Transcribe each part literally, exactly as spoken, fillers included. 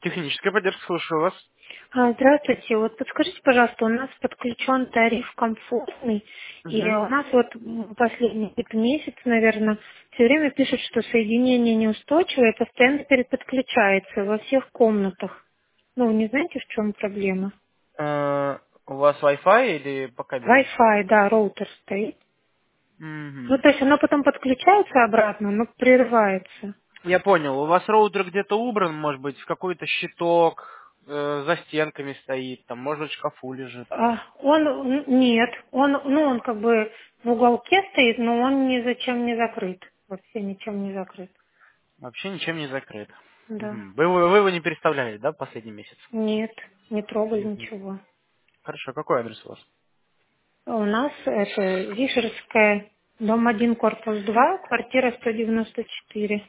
Техническая поддержка, слушаю вас. А, Здравствуйте. Вот подскажите, пожалуйста, у нас подключен тариф комфортный, и Угу. у нас вот м, последний где-то месяц, наверное, все время пишут, что соединение неустойчивое, и постоянно переподключается во всех комнатах. Ну, вы не знаете, в чем проблема? Э, у вас Wi-Fi или по кабелю? Wi-Fi, да, роутер стоит. Ну, Угу. то есть оно потом подключается обратно, но прерывается. Я понял. У вас роутер где-то убран, может быть, в какой-то щиток, э, за стенками стоит, там, может быть, в шкафу лежит. А, он, н- нет, он, ну, он как бы в уголке стоит, но он ни зачем не закрыт. Вообще ничем не закрыт. Вообще ничем не закрыт. Да. Мгм. Вы, вы, вы его не переставляли, да, последний месяц? Нет, не трогали Мгм. ничего. Хорошо, какой адрес у вас? У нас это Вишерская, дом один, корпус два, квартира сто девяносто четыре.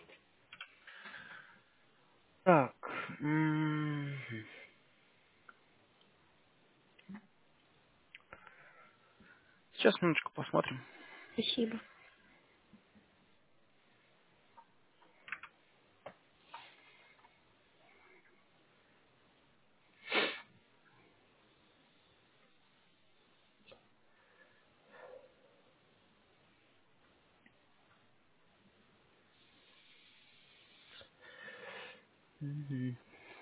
Так. м, Сейчас минуточку посмотрим. Спасибо. Мгм.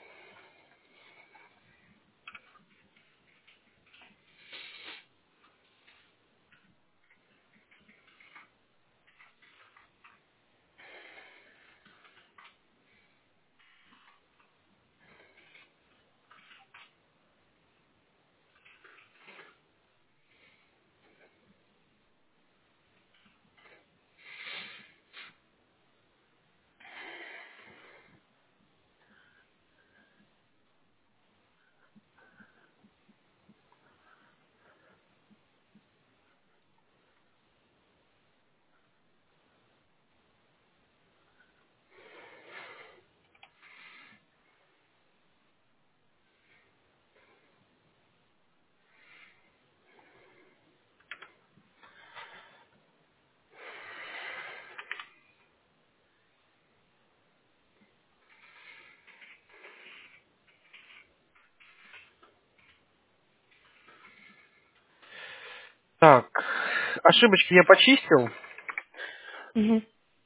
Так, ошибочки я почистил. Угу.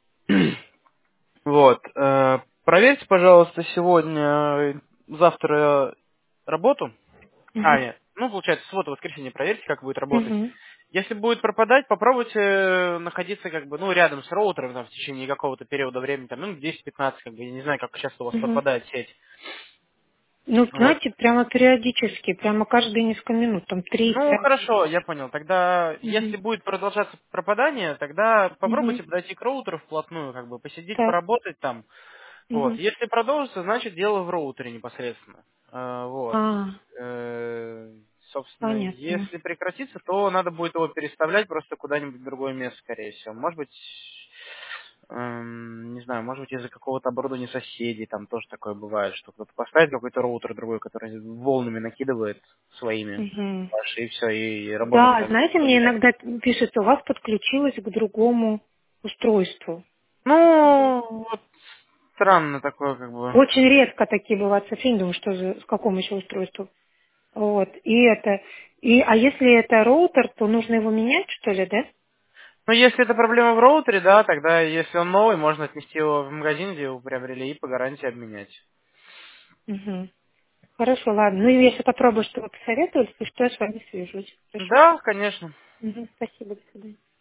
Вот. э, Проверьте, пожалуйста, сегодня, э, завтра работу. А, Угу. нет. Ну, получается, суббота, воскресенье проверьте, как будет работать. Угу. Если будет пропадать, попробуйте э, находиться как бы, ну, рядом с роутером там, в течение какого-то периода времени, там, ну, десять-пятнадцать, как бы, я не знаю, как часто у вас Угу. пропадает сеть. Ну, Вот. знаете, прямо периодически, прямо каждые несколько минут, там Ну, три-пять. хорошо, я понял. Тогда, Угу. если будет продолжаться пропадание, тогда Угу. попробуйте подойти к роутеру вплотную, как бы, посидеть, Так. поработать там. Вот. Угу. Если продолжится, значит дело в роутере непосредственно. Э, Вот. А, Э, Собственно, понятно. если прекратится, то надо будет его переставлять просто куда-нибудь в другое место, скорее всего. Может быть, эм, не знаю, может быть из-за какого-то оборудования соседей, там тоже такое бывает, что кто-то поставит какой-то роутер другой, который волнами накидывает своими Угу. ваши, и все, и работа Да, становится. знаете, мне иногда пишет, у вас подключилось к другому устройству. Ну, вот странно такое, как бы. Очень редко такие бывают сообщения, думаю, что за, с какому еще устройству. Вот, и это, и, а если это роутер, то нужно его менять, что ли, да? Ну, если это проблема в роутере, да, тогда, если он новый, можно отнести его в магазин, где его приобрели, и по гарантии обменять. Угу. Хорошо, ладно. Ну, если попробую, что вы посоветовали, то что я с вами свяжусь. Хорошо? Да, конечно. Угу. Спасибо, до свидания.